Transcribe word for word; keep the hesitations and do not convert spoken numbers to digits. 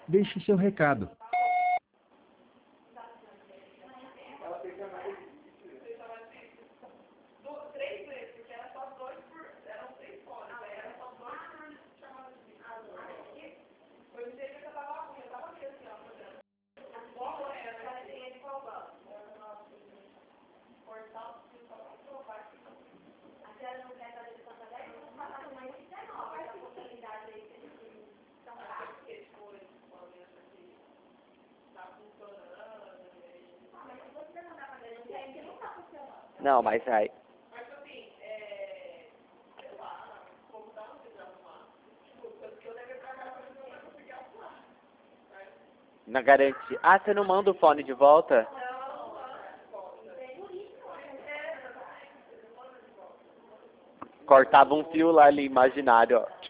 Deixe seu recado. Não, mas aí. Não garante. Ah, você não manda o fone de volta? Cortava um fio lá ali, imaginário, ó.